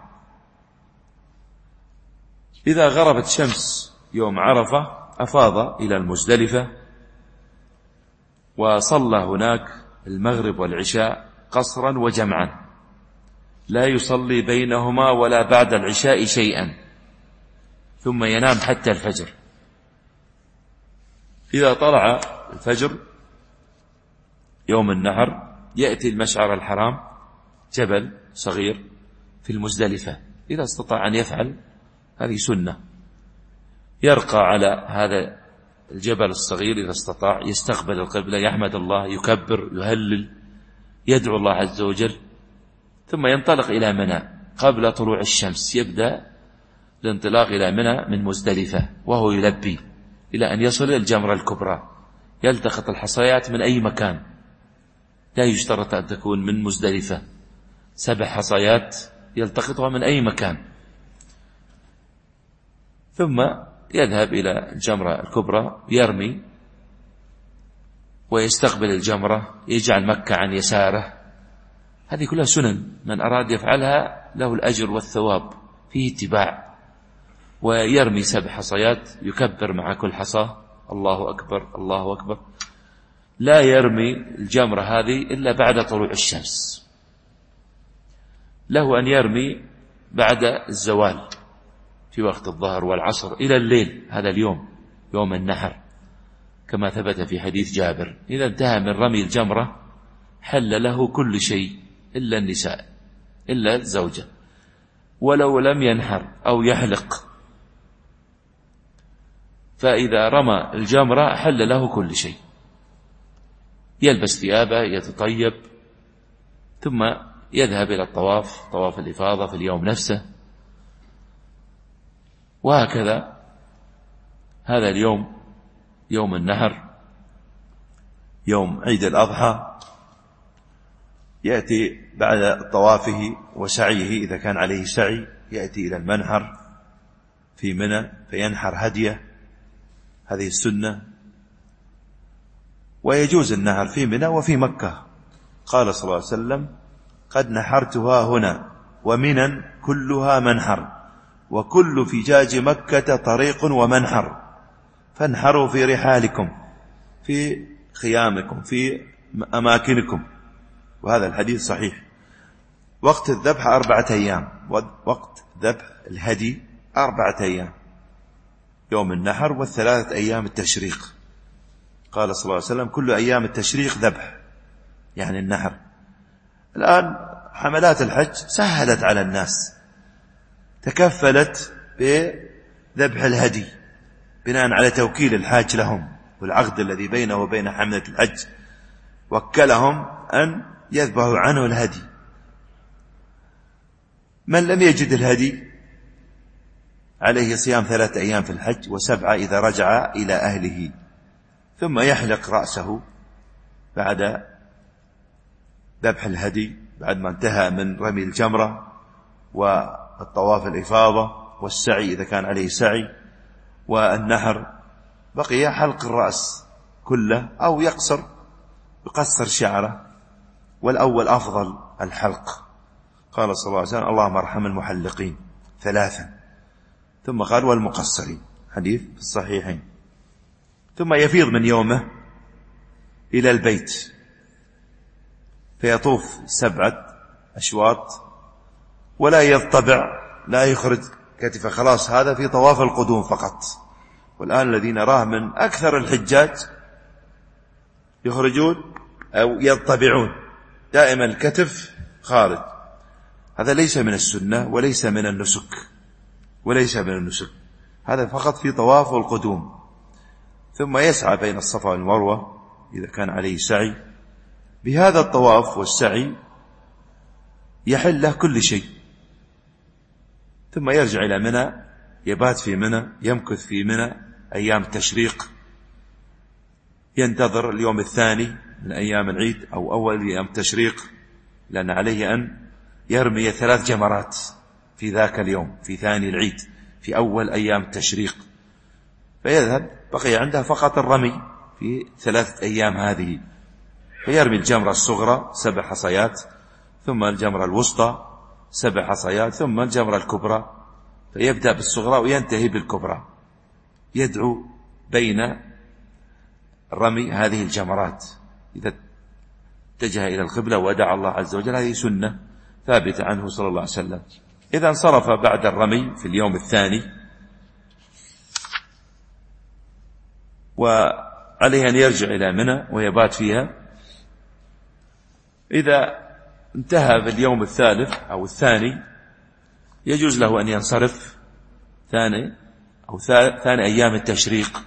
إذا غربت شمس يوم عرفة أفاض إلى المزدلفة وصلى هناك المغرب والعشاء قصرا وجمعا، لا يصلي بينهما ولا بعد العشاء شيئا، ثم ينام حتى الفجر. إذا طلع الفجر يوم النحر يأتي المشعر الحرام، جبل صغير في المزدلفة، إذا استطاع أن يفعل هذه سنة، يرقى على هذا الجبل الصغير إذا استطاع، يستقبل القبلة، يحمد الله، يكبر، يهلل، يدعو الله عز وجل، ثم ينطلق إلى منى قبل طلوع الشمس. يبدأ الانطلاق إلى منى من مزدلفة وهو يلبي إلى أن يصل إلى الجمرة الكبرى. يلتقط الحصيات من أي مكان، لا يشترط أن تكون من مزدلفة، سبع حصيات يلتقطها من أي مكان. ثم يذهب إلى الجمرة الكبرى يرمي ويستقبل الجمرة، يجعل مكة عن يساره. هذه كلها سنن، من أراد يفعلها له الأجر والثواب، فيه اتباع. ويرمي سبع حصيات، يكبر مع كل حصى الله أكبر الله أكبر. لا يرمي الجمرة هذه إلا بعد طلوع الشمس، له أن يرمي بعد الزوال في وقت الظهر والعصر إلى الليل. هذا اليوم يوم النحر كما ثبت في حديث جابر: إذا انتهى من رمي الجمرة حل له كل شيء إلا النساء، إلا الزوجة، ولو لم ينحر أو يحلق، فإذا رمى الجمرة حل له كل شيء، يلبس ثيابه، يتطيب، ثم يذهب إلى الطواف، طواف الإفاضة في اليوم نفسه. وهكذا هذا اليوم يوم النحر، يوم عيد الأضحى، يأتي بعد طوافه وسعيه إذا كان عليه سعي، يأتي إلى المنحر في منى فينحر هديه، هذه السنة. ويجوز النحر في منى وفي مكة، قال صلى الله عليه وسلم: قد نحرتها هنا ومنى كلها منحر، وكل فجاج مكة طريق ومنحر، فانحروا في رحالكم، في خيامكم، في أماكنكم. وهذا الحديث صحيح. وقت الذبح أربعة أيام، وقت ذبح الهدي أربعة أيام، يوم النحر والثلاثة أيام التشريق. قال صلى الله عليه وسلم: كل أيام التشريق ذبح، يعني النحر. الآن حملات الحج سهلت على الناس، تكفلت بذبح الهدي بناء على توكيل الحاج لهم والعقد الذي بينه وبين حملة الحج، وكلهم أن يذبحوا عنه الهدي. من لم يجد الهدي عليه صيام ثلاثة أيام في الحج وسبعة إذا رجع إلى أهله، ثم يحلق رأسه بعد ذبح الهدي، بعد ما انتهى من رمي الجمرة والطواف الإفاضة والسعي إذا كان عليه سعي والنحر. بقي حلق الرأس كله، أو يقصر يقصر شعره، والأول أفضل الحلق. قال صلى الله عليه وسلم: اللهم ارحم المحلقين ثلاثا، ثم قال: والمقصرين، حديث في الصحيحين. ثم يفيض من يومه إلى البيت فيطوف سبعة أشواط، ولا يضطبع، لا يخرج كتفه، خلاص هذا في طواف القدوم فقط. والآن الذين نراه من أكثر الحجاج يخرجون أو يضطبعون، دائما الكتف خارج. هذا ليس من السنة وليس من النسك، وليس من النسك، هذا فقط في طواف القدوم. ثم يسعى بين الصفا والمروة إذا كان عليه سعي. بهذا الطواف والسعي يحل له كل شيء، ثم يرجع إلى منى، يبات في منى، يمكث في منى أيام التشريق، ينتظر اليوم الثاني من أيام العيد أو أول أيام التشريق، لأن عليه أن يرمي ثلاث جمرات في ذاك اليوم، في ثاني العيد، في أول أيام التشريق. فيذهب، بقي عنده فقط الرمي في ثلاثة أيام هذه، فيرمي الجمرة الصغرى سبع حصيات، ثم الجمرة الوسطى سبع حصيات، ثم الجمرة الكبرى، فيبدأ بالصغرى وينتهي بالكبرى، يدعو بين رمي هذه الجمرات إذا اتجه إلى القبلة ودعا الله عز وجل. هذه سنة ثابتة عنه صلى الله عليه وسلم. إذا انصرف بعد الرمي في اليوم الثاني، وعليه أن يرجع إلى منى ويبات فيها. إذا انتهى باليوم الثالث أو الثاني يجوز له أن ينصرف ثاني أو ثاني أيام التشريق،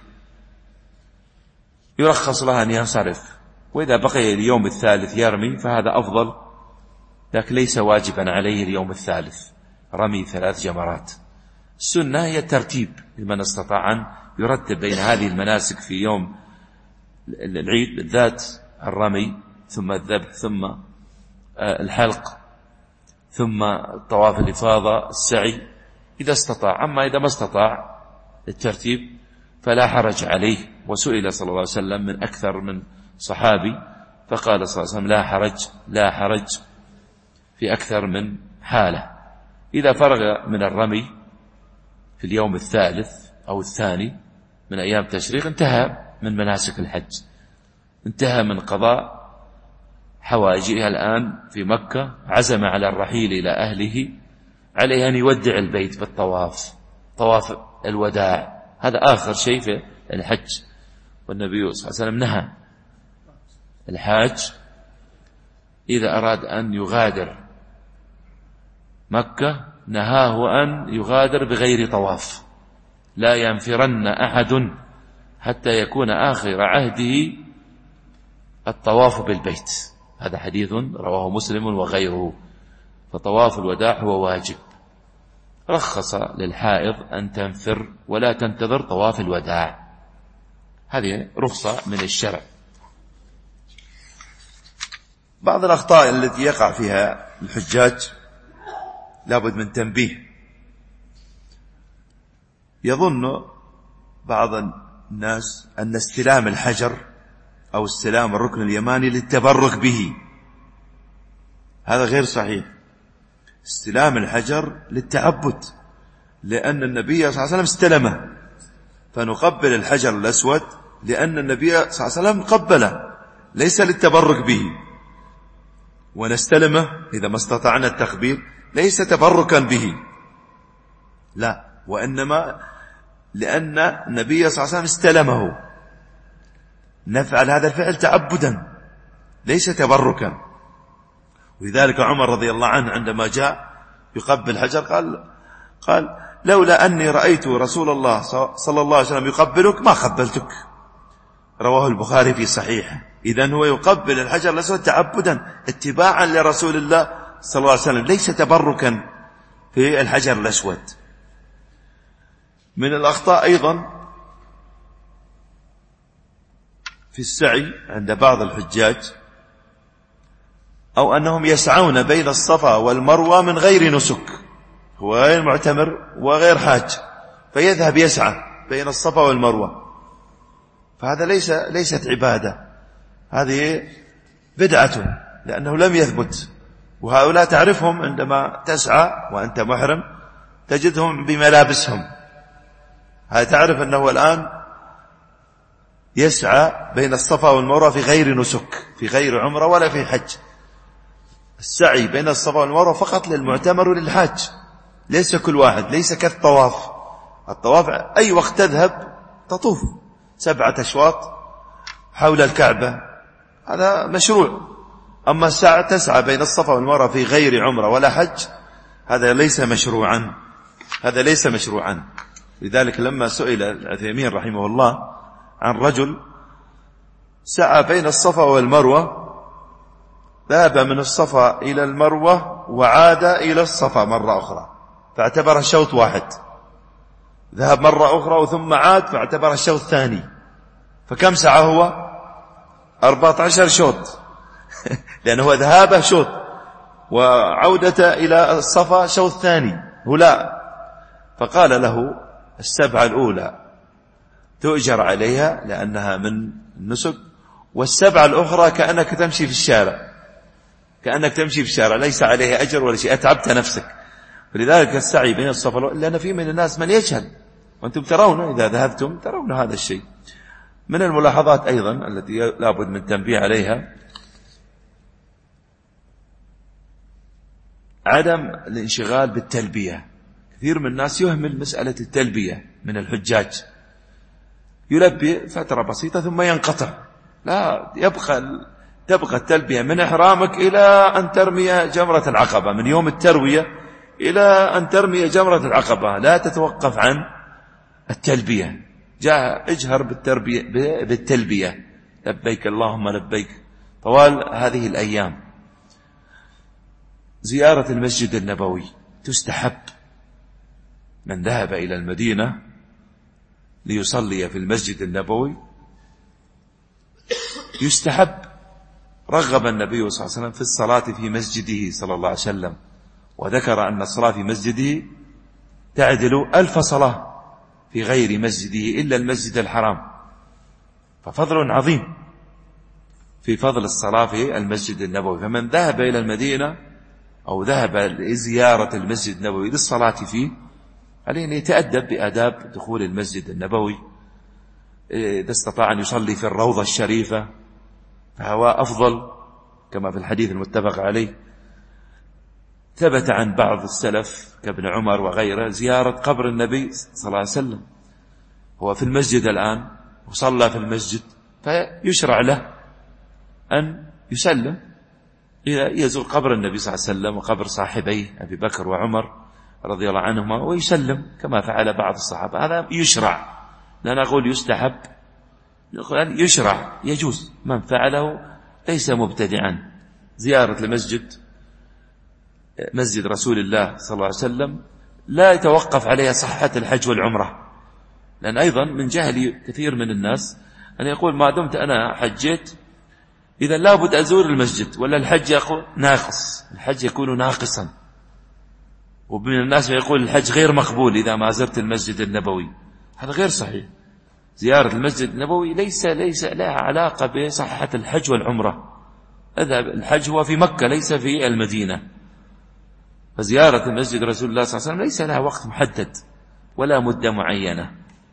يرخص له أن ينصرف. وإذا بقي اليوم الثالث يرمي فهذا أفضل، لكن ليس واجبا عليه اليوم الثالث رمي ثلاث جمرات. السنة هي الترتيب، لمن استطاع أن يرتب بين هذه المناسك في يوم العيد بالذات، الرمي ثم الذبح ثم الحلق ثم طواف الإفاضة السعي إذا استطاع. أما إذا ما استطاع الترتيب فلا حرج عليه. وسئل صلى الله عليه وسلم من أكثر من صحابي فقال صلى الله عليه وسلم: لا حرج لا حرج في أكثر من حالة. إذا فرغ من الرمي في اليوم الثالث أو الثاني من أيام التشريق انتهى من مناسك الحج، انتهى من قضاء حوائجه. الآن في مكة عزم على الرحيل إلى أهله، عليه أن يودع البيت بالطواف، طواف الوداع، هذا آخر شيء في الحج. والنبي صلى الله عليه وسلم نهى الحاج إذا أراد أن يغادر مكة نهاه أن يغادر بغير طواف، لا ينفرن أحد حتى يكون آخر عهده الطواف بالبيت. هذا حديث رواه مسلم وغيره. فطواف الوداع هو واجب. رخص للحائض أن تنفر ولا تنتظر طواف الوداع، هذه رخصة من الشرع. بعض الأخطاء التي يقع فيها الحجاج لابد من تنبيه. يظن بعض الناس أن استلام الحجر أو استلام الركن اليماني للتبرك به، هذا غير صحيح. استلام الحجر للتعبد، لأن النبي صلى الله عليه وسلم استلمه، فنقبل الحجر الأسود لأن النبي صلى الله عليه وسلم قبله، ليس للتبرك به. ونستلمه إذا ما استطعنا التقبيل ليس تبركا به، لا، وإنما لأن النبي صلى الله عليه وسلم استلمه. نفعل هذا الفعل تعبدا ليس تبركا. ولذلك عمر رضي الله عنه عندما جاء يقبل حجر قال قال لولا أني رأيت رسول الله صلى الله عليه وسلم يقبلك ما قبلتك. رواه البخاري في صحيحه. إذن هو يقبل الحجر الأسود تعبدا اتباعا لرسول الله صلى الله عليه وسلم، ليس تبركا في الحجر الأسود. من الأخطاء أيضا في السعي عند بعض الحجاج، أو أنهم يسعون بين الصفا والمروة من غير نسك، هو غير معتمر وغير حاج، فيذهب يسعى بين الصفا والمروة، فهذا ليس ليست عبادة، هذه بدعة، لأنه لم يثبت. وهؤلاء تعرفهم عندما تسعى وأنت محرم تجدهم بملابسهم، هذا تعرف أنه الآن يسعى بين الصفا والمروة في غير نسك، في غير عمرة ولا في حج. السعي بين الصفا والمروة فقط للمعتمر وللحاج، ليس كل واحد، ليس كالطواف. الطواف أي وقت تذهب تطوف سبعة أشواط حول الكعبة، هذا مشروع. أما الساعة تسعى بين الصفا والمروة في غير عمرة ولا حج، هذا ليس مشروعا، هذا ليس مشروعا. لذلك لما سئل العثيمين رحمه الله عن رجل سعى بين الصفا والمروة، ذهب من الصفا إلى المروة وعاد إلى الصفا مرة أخرى فاعتبر الشوط واحد، ذهب مرة أخرى وثم عاد فاعتبر الشوط الثاني، فكم سعى هو؟ أربعة عشر شوط لأنه ذهابه شوط وعودة إلى الصفا شوط ثاني، هو لا. فقال له السبعة الأولى تؤجر عليها لأنها من النسك، والسبعة الأخرى كأنك تمشي في الشارع، كأنك تمشي في الشارع ليس عليها أجر ولا شيء، أتعبت نفسك. فلذلك السعي بين الصفا، لأن في من الناس من يجهل، وأنتم ترون إذا ذهبتم ترون هذا الشيء. من الملاحظات أيضا التي لابد من التنبيه عليها عدم الانشغال بالتلبية. كثير من الناس يهمل مسألة التلبية من الحجاج، يلبي فترة بسيطة ثم ينقطع، لا، يبقى تبقى التلبية من إحرامك إلى أن ترمي جمرة العقبة، من يوم التروية إلى أن ترمي جمرة العقبة، لا تتوقف عن التلبية. جاء اجهر بالتربية بالتلبية، لبيك اللهم لبيك، طوال هذه الأيام. زيارة المسجد النبوي تستحب، من ذهب إلى المدينة ليصلي في المسجد النبوي يستحب. رغب النبي صلى الله عليه وسلم في الصلاة في مسجده صلى الله عليه وسلم، وذكر أن الصلاة في مسجده تعدل ألف صلاة في غير مسجده إلا المسجد الحرام، ففضل عظيم في فضل الصلاة في المسجد النبوي. فمن ذهب إلى المدينة أو ذهب لزيارة المسجد النبوي للصلاة فيه عليه أن يتأدب بآداب دخول المسجد النبوي. إذا استطاع أن يصلي في الروضة الشريفة فهو أفضل كما في الحديث المتفق عليه. ثبت عن بعض السلف كابن عمر وغيره زيارة قبر النبي صلى الله عليه وسلم، هو في المسجد الآن وصلى في المسجد فيشرع له أن يسلم إذا يزور قبر النبي صلى الله عليه وسلم وقبر صاحبيه أبي بكر وعمر رضي الله عنهما ويسلم كما فعل بعض الصحابة. هذا يشرع، لا نقول يستحب، نقول يشرع يجوز، من فعله ليس مبتدعا. زيارة المسجد مسجد رسول الله صلى الله عليه وسلم لا يتوقف عليها صحة الحج والعمرة، لأن أيضا من جهل كثير من الناس أن يقول ما دمت أنا حجيت إذا لابد أزور المسجد، ولا الحج يقول ناقص، الحج يكون ناقصا. ومن الناس يقول الحج غير مقبول إذا ما زرت المسجد النبوي، هذا غير صحيح. زيارة المسجد النبوي ليس ليس لها علاقة بصحة الحج والعمرة، هذا الحج هو في مكة ليس في المدينة. فزيارة المسجد رسول الله صلى الله عليه وسلم ليس لها وقت محدد ولا مدة معينة.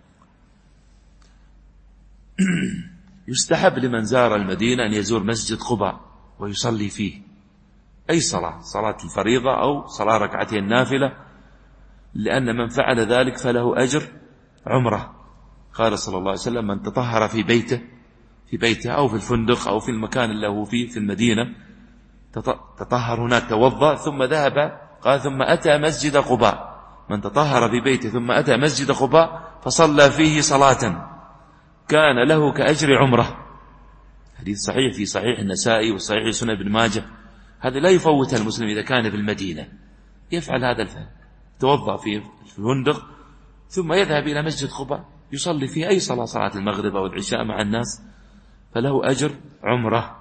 يستحب لمن زار المدينة أن يزور مسجد قباء ويصلي فيه أي صلاة، صلاة الفريضة أو صلاة ركعتين نافلة، لأن من فعل ذلك فله أجر عمره. قال صلى الله عليه وسلم من تطهر في بيته في بيته أو في الفندق أو في المكان اللي هو فيه في المدينة، تطهر هناك توضأ ثم ذهب، قال ثم أتى مسجد قباء، من تطهر في بيته ثم أتى مسجد قباء فصلى فيه صلاة كان له كأجر عمره. حديث صحيح في صحيح النسائي وصحيح سنن ابن ماجه. هذا لا يفوتها المسلم إذا كان في المدينة، يفعل هذا الفعل، توضأ في الفندق ثم يذهب إلى مسجد قباء يصلي فيه أي صلاة، صلاة المغرب أو العشاء مع الناس، فله أجر عمره.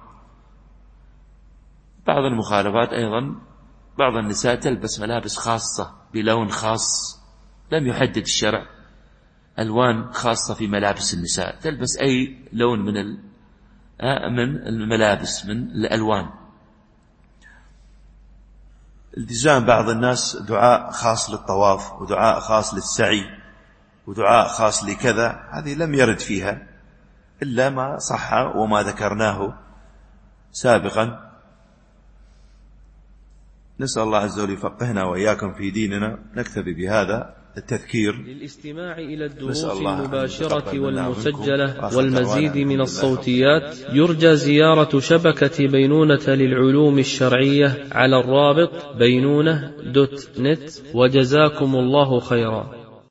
بعض المخالفات أيضا، بعض النساء تلبس ملابس خاصة بلون خاص، لم يحدد الشرع ألوان خاصة في ملابس النساء، تلبس أي لون من من الملابس من الألوان. التزام بعض الناس دعاء خاص للطواف ودعاء خاص للسعي ودعاء خاص لكذا، هذه لم يرد فيها إلا ما صح وما ذكرناه سابقا. نسأل الله عز وجل يفقهنا وإياكم في ديننا. نكتفي بهذا التذكير. للاستماع إلى الدروس المباشرة والمسجلة والمزيد من الصوتيات يرجى زيارة شبكة بينونة للعلوم الشرعية على الرابط بينونة دوت نت. وجزاكم الله خيرا.